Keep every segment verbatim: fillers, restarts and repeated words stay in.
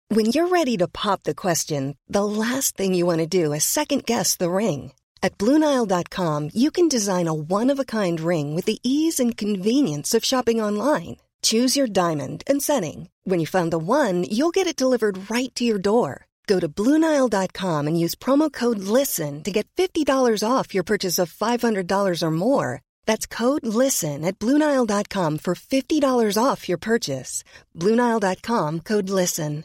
When you're ready to pop the question, the last thing you want to do is second-guess the ring. At Blue Nile dot com, you can design a one-of-a-kind ring with the ease and convenience of shopping online. Choose your diamond and setting. When you find the one, you'll get it delivered right to your door. Go to Blue Nile dot com and use promo code LISTEN to get fifty dollars off your purchase of five hundred dollars or more. That's code LISTEN at Blue Nile dot com for fifty dollars off your purchase. Blue Nile dot com, code LISTEN.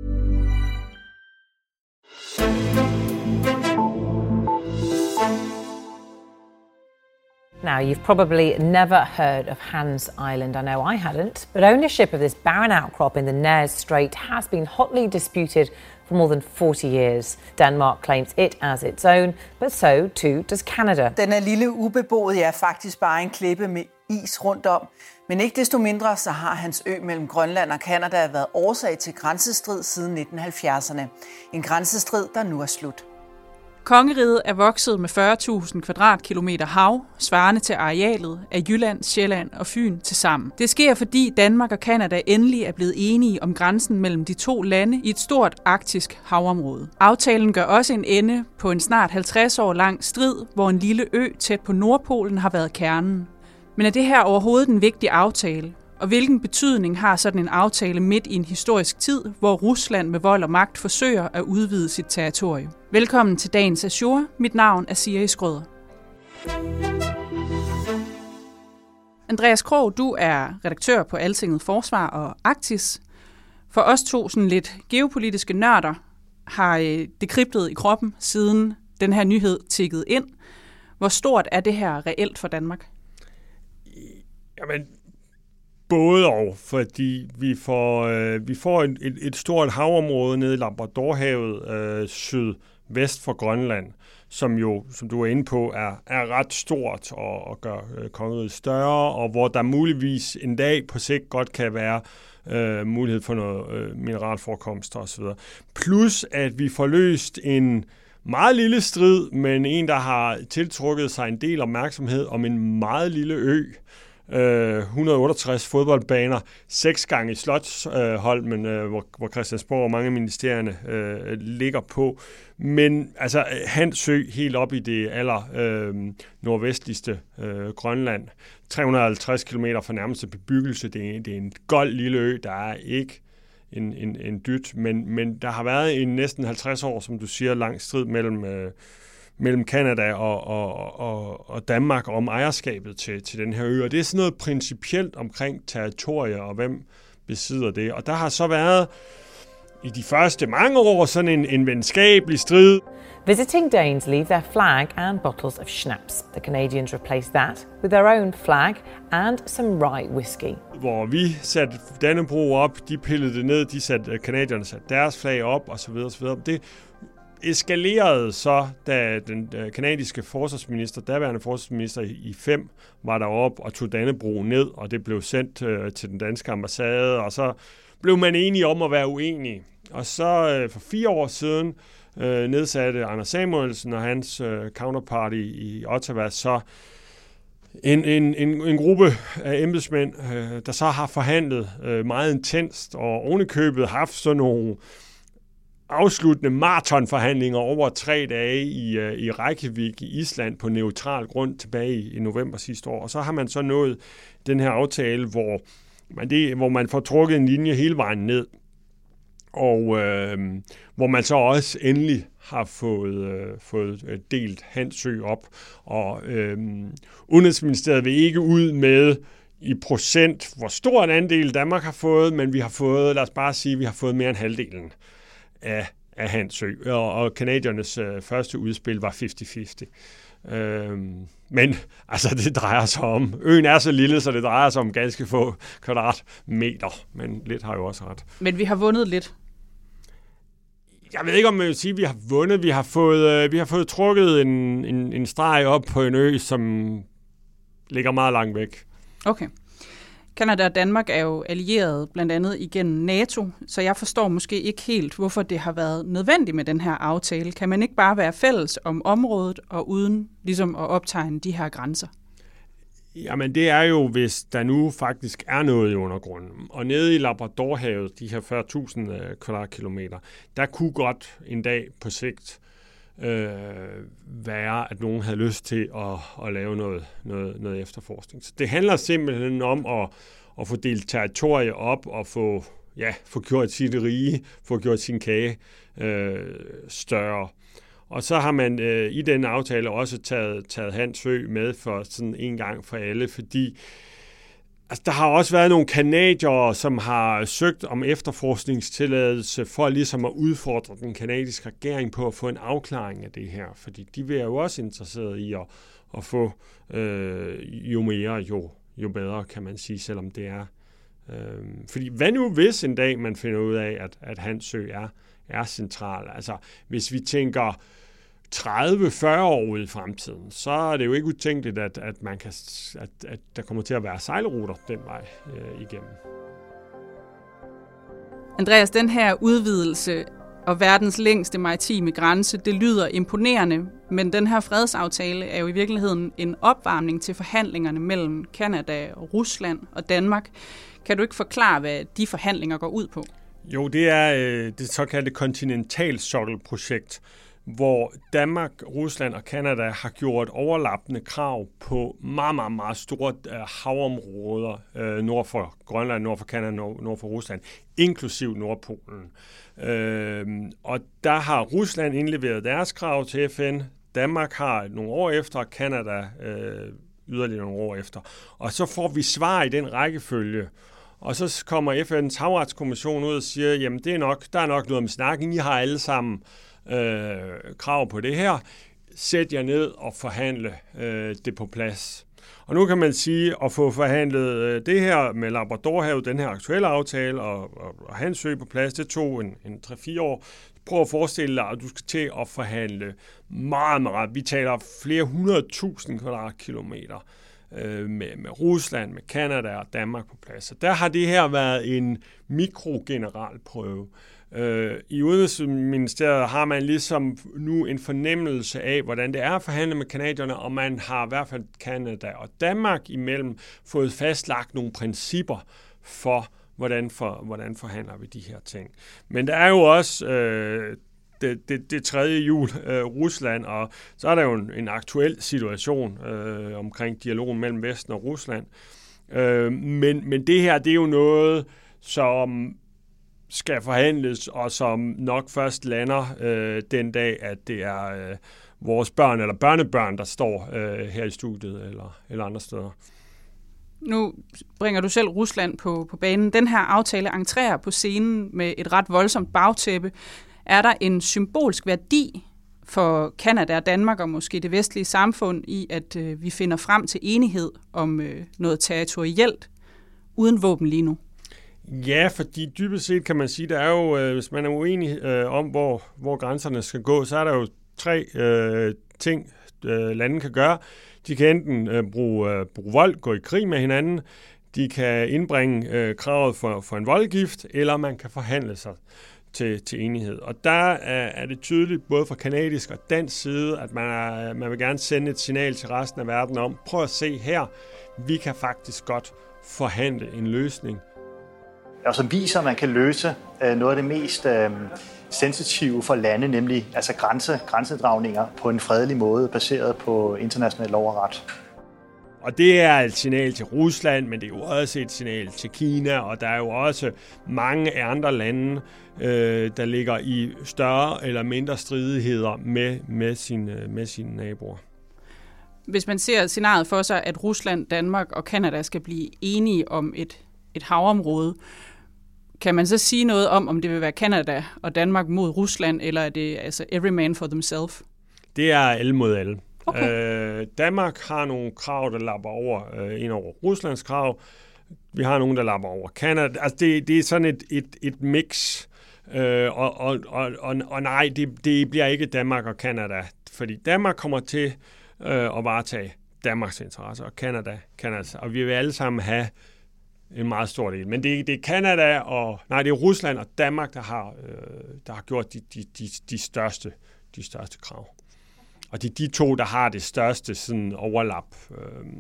Now, you've probably never heard of Hans Island. I know I hadn't, but ownership of this barren outcrop in the Nares Strait has been hotly disputed for more than forty years. Denmark claims it as its own, but so too does Canada. Den er lille ubeboet, ja, faktisk bare en klippe med is rundt om. Men ikke desto mindre, så har hans ø mellem Grønland og Canada været årsag til grænsestrid siden nitten halvfjerdserne. En grænsestrid, der nu er slut. Kongeriget er vokset med fyrre tusind kvadratkilometer hav, svarende til arealet af Jylland, Sjælland og Fyn tilsammen. Det sker, fordi Danmark og Canada endelig er blevet enige om grænsen mellem de to lande i et stort arktisk havområde. Aftalen gør også en ende på en snart halvtreds år lang strid, hvor en lille ø tæt på Nordpolen har været kernen. Men er det her overhovedet en vigtig aftale? Og hvilken betydning har sådan en aftale midt i en historisk tid, hvor Rusland med vold og magt forsøger at udvide sit territorium? Velkommen til dagens Azure. Mit navn er Siri Skrøder. Andreas Krog, du er redaktør på Altinget Forsvar og Arktis. For os to sådan lidt geopolitiske nørder har det kriblet i kroppen, siden den her nyhed tikkede ind. Hvor stort er det her reelt for Danmark? Jamen, både og, fordi vi får, øh, vi får et, et, et stort havområde nede i Labradorhavet øh, sydvest for Grønland, som jo, som du er inde på, er, er ret stort og, og gør øh, kongeriget større, og hvor der muligvis en dag på sigt godt kan være øh, mulighed for noget øh, mineralforekomster osv. Plus, at vi får løst en meget lille strid, men en, der har tiltrukket sig en del opmærksomhed om en meget lille ø, et hundrede og otteogtres fodboldbaner, seks gange i Slotsholmen, øh, hvor, hvor Christiansborg og mange af ministerierne øh, ligger på. Men altså Hans Sø helt op i det aller øh, nordvestligste øh, Grønland. tre hundrede og halvtreds kilometer fra nærmeste bebyggelse. Det er, det er en gold lille ø, der er ikke en, en, en dyt, men, men der har været en næsten halvtreds år, som du siger, lang strid mellem øh, mellem Canada og, og, og, og Danmark om ejerskabet til, til den her ø. Og det er sådan noget principielt omkring territorier og hvem besidder det. Og der har så været i de første mange år sådan en, en venskabelig strid. Visiting Danes leave their flag and bottles of schnapps. The Canadians replaced that with their own flag and some rye whiskey. Hvor vi satte Dannebrog op, de pillede det ned, de satte, canadierne satte deres flag op osv. osv. Det eskalerede så, da den kanadiske forsvarsminister, daværende forsvarsminister i fem, var deroppe og tog Dannebrog ned, og det blev sendt øh, til den danske ambassade, og så blev man enige om at være uenige. Og så øh, for fire år siden øh, nedsatte Anders Samuelsen og hans øh, counterpart i, i Ottawa så en, en, en, en gruppe af embedsmænd, øh, der så har forhandlet øh, meget intenst, og ovenikøbet haft sådan nogle afsluttende maratonforhandlinger over tre dage i, uh, i Reykjavik i Island på neutral grund tilbage i, i november sidste år. Og så har man så nået den her aftale, hvor man, det, hvor man får trukket en linje hele vejen ned, og øh, hvor man så også endelig har fået, øh, fået delt Hans Sø op. Og øh, Udenrigsministeriet vil ikke ud med i procent, hvor stor en andel Danmark har fået, men vi har fået, lad os bare sige, vi har fået mere end halvdelen af, af Hans Sø, og, og kanadiernes øh, første udspil var halvtreds halvtreds. Øhm, men altså det drejer sig om, øen er så lille, så det drejer sig om ganske få kvadratmeter, men lidt har jo også ret. Men vi har vundet lidt. Jeg ved ikke, om jeg vil sige, at vi har vundet. Vi har fået, øh, vi har fået trukket en, en, en streg op på en ø, som ligger meget langt væk. Okay. Canada og Danmark er jo allierede blandt andet igennem NATO, så jeg forstår måske ikke helt, hvorfor det har været nødvendigt med den her aftale. Kan man ikke bare være fælles om området og uden ligesom at optegne de her grænser? Jamen det er jo, hvis der nu faktisk er noget i undergrunden. Og nede i Labradorhavet, de her fyrre tusind kvadratkilometer, der kunne godt en dag på sigt øh, være, at nogen havde lyst til at, at lave noget, noget, noget efterforskning. Så det handler simpelthen om at, at få delt territorier op og få, ja, få gjort sit rige, få gjort sin kage øh, større. Og så har man øh, i den aftale også taget, taget Hans Ø med for sådan en gang for alle, fordi altså, der har også været nogle canadiere, som har søgt om efterforskningstilladelse for ligesom at udfordre den canadiske regering på at få en afklaring af det her, fordi de vil jo også interesseret i at, at få øh, jo mere, jo, jo bedre, kan man sige, selvom det er. Øh, fordi hvad nu hvis en dag man finder ud af, at, at Hans Ø er, er central? Altså hvis vi tænker tredive til fyrre år ude i fremtiden, så er det jo ikke utænkeligt, at, at, man kan, at, at der kommer til at være sejlruter den vej øh, igennem. Andreas, den her udvidelse og verdens længste maritime grænse, det lyder imponerende, men den her fredsaftale er jo i virkeligheden en opvarmning til forhandlingerne mellem Canada, Rusland og Danmark. Kan du ikke forklare, hvad de forhandlinger går ud på? Jo, det er øh, det såkaldte kontinentalsokkelprojekt, hvor Danmark, Rusland og Canada har gjort overlappende krav på meget, meget, meget store øh, havområder øh, nord for Grønland, nord for Canada, nord, nord for Rusland, inklusiv Nordpolen. Øh, og der har Rusland indleveret deres krav til F N, Danmark har nogle år efter, og Canada øh, yderligere nogle år efter. Og så får vi svar i den rækkefølge. Og så kommer F N's havretskommission ud og siger, jamen det er nok, der er nok noget med snakken, I har alle sammen øh, krav på det her. Sæt jer ned og forhandle øh, det på plads. Og nu kan man sige, at få forhandlet øh, det her med Labradorhavet, den her aktuelle aftale, og, og, og Hans Ø på plads, det tog en, en tre til fire år. Prøv at forestille dig, at du skal til at forhandle meget, meget. Vi taler flere hundrede tusind kvadratkilometer med, med Rusland, med Canada og Danmark på plads. Så der har det her været en mikrogeneralprøve. Øh, I Udenrigsministeriet har man ligesom nu en fornemmelse af, hvordan det er at forhandle med canadierne, og man har i hvert fald Canada og Danmark imellem fået fastlagt nogle principper for, hvordan, for, hvordan forhandler vi de her ting. Men der er jo også øh, Det, det, det tredje hjul, øh, Rusland, og så er der jo en, en aktuel situation øh, omkring dialogen mellem Vesten og Rusland. Øh, men, men det her, det er jo noget, som skal forhandles, og som nok først lander øh, den dag, at det er øh, vores børn eller børnebørn, der står øh, her i studiet eller, eller andre steder. Nu bringer du selv Rusland på, på banen. Den her aftale entrerer på scenen med et ret voldsomt bagtæppe. Er der en symbolsk værdi for Canada og Danmark og måske det vestlige samfund i, at øh, vi finder frem til enighed om øh, noget territorielt uden våben lige nu? Ja, fordi dybest set kan man sige, der er jo, øh, hvis man er uenig øh, om, hvor, hvor grænserne skal gå, så er der jo tre øh, ting, øh, lande kan gøre. De kan enten øh, bruge, øh, bruge vold, gå i krig med hinanden, de kan indbringe øh, kravet for, for en voldgift, eller man kan forhandle sig Til, til enighed. Og der er, er det tydeligt, både fra kanadisk og dansk side, at man, er, man vil gerne sende et signal til resten af verden om, prøv at se her, vi kan faktisk godt forhandle en løsning. Og som viser, at man kan løse øh, noget af det mest øh, sensitive for lande, nemlig altså grænse, grænsedragninger på en fredelig måde, baseret på international lov og ret. Og det er et signal til Rusland, men det er jo også et signal til Kina, og der er jo også mange andre lande, øh, der ligger i større eller mindre stridigheder med, med, sine, med sine naboer. Hvis man ser scenariet for sig, at Rusland, Danmark og Canada skal blive enige om et, et havområde, kan man så sige noget om, om det vil være Canada og Danmark mod Rusland, eller er det altså every man for themselves? Det er alle mod alle. Okay. Øh, Danmark har nogle krav, der lapper over øh, ind over Ruslands krav. Vi har nogle, der lapper over Canada. Altså det, det er sådan et, et, et mix. Øh, og, og, og, og, og nej, det, det bliver ikke Danmark og Canada. Fordi Danmark kommer til øh, at varetage Danmarks interesser, og Canada, Canada. Og vi vil alle sammen have en meget stor del. Men det, det er Canada og nej, det er Rusland og Danmark, der har, øh, der har gjort de, de, de, de, største, de største krav. Og det er de to, der har det største sådan overlap.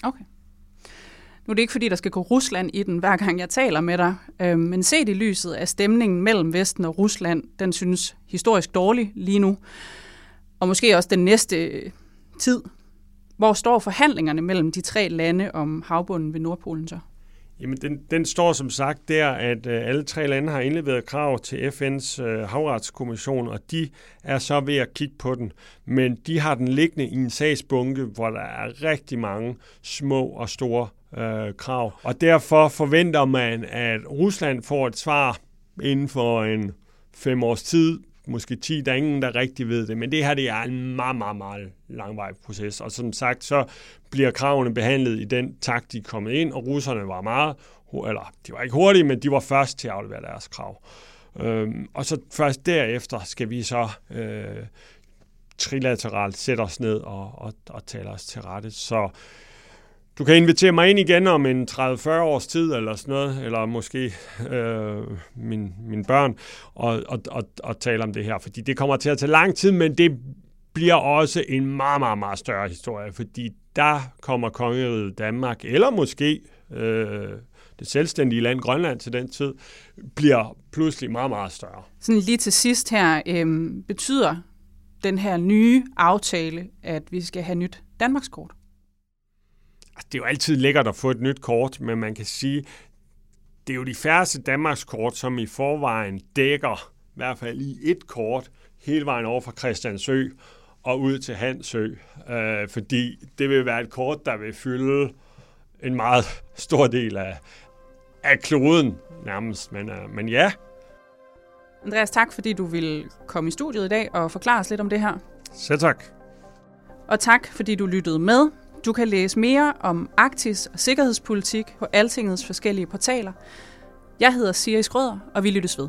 Okay. Nu er det ikke, fordi der skal gå Rusland i den, hver gang jeg taler med dig, øh, men set i lyset af stemningen mellem Vesten og Rusland, den synes historisk dårlig lige nu, og måske også den næste tid. Hvor står forhandlingerne mellem de tre lande om havbunden ved Nordpolen så? Jamen, den, den står som sagt der, at øh, alle tre lande har indleveret krav til F N's øh, havretskommission, og de er så ved at kigge på den. Men de har den liggende i en sagsbunke, hvor der er rigtig mange små og store øh, krav. Og derfor forventer man, at Rusland får et svar inden for en fem års tid, måske ti, der er ingen, der rigtig ved det. Men det her det er en meget, meget, meget langvarig proces. Og som sagt, så bliver kravene behandlet i den takt, de er kommet ind, og russerne var meget, eller de var ikke hurtige, men de var først til at aflevere deres krav. Øhm, og så først derefter skal vi så øh, trilateralt sætte os ned og, og, og tale os til rette. Så du kan invitere mig ind igen om en tredive til fyrre års tid, eller sådan noget, eller måske øh, min, mine børn, og, og, og, og tale om det her, fordi det kommer til at tage lang tid, men det bliver også en meget, meget, meget større historie, fordi der kommer kongeriget Danmark, eller måske øh, det selvstændige land Grønland til den tid, bliver pludselig meget, meget større. Sådan lige til sidst her, øh, betyder den her nye aftale, at vi skal have nyt Danmarkskort? Det er jo altid lækkert at få et nyt kort, men man kan sige, det er jo de færreste Danmarkskort, som i forvejen dækker, i hvert fald i et kort, hele vejen over fra Christiansø og ud til Hansø. Øh, fordi det vil være et kort, der vil fylde en meget stor del af, af kloden nærmest. Men, øh, men ja. Andreas, tak fordi du ville komme i studiet i dag og forklare os lidt om det her. Selv tak. Og tak fordi du lyttede med. Du kan læse mere om Arktis og sikkerhedspolitik på Altingets forskellige portaler. Jeg hedder Siri Skrøder, og vi lyttes ved.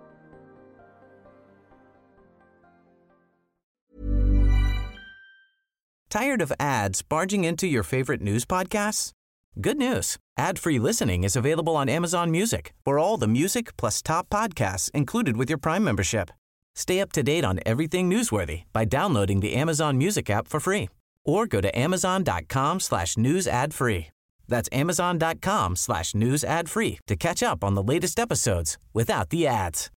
Tired of ads barging into your favorite news podcasts? Good news. Ad-free listening is available on Amazon Music for all the music plus top podcasts included with your Prime membership. Stay up to date on everything newsworthy by downloading the Amazon Music app for free. Or go to amazon.com slash news ad free. That's amazon.com slash news ad free to catch up on the latest episodes without the ads.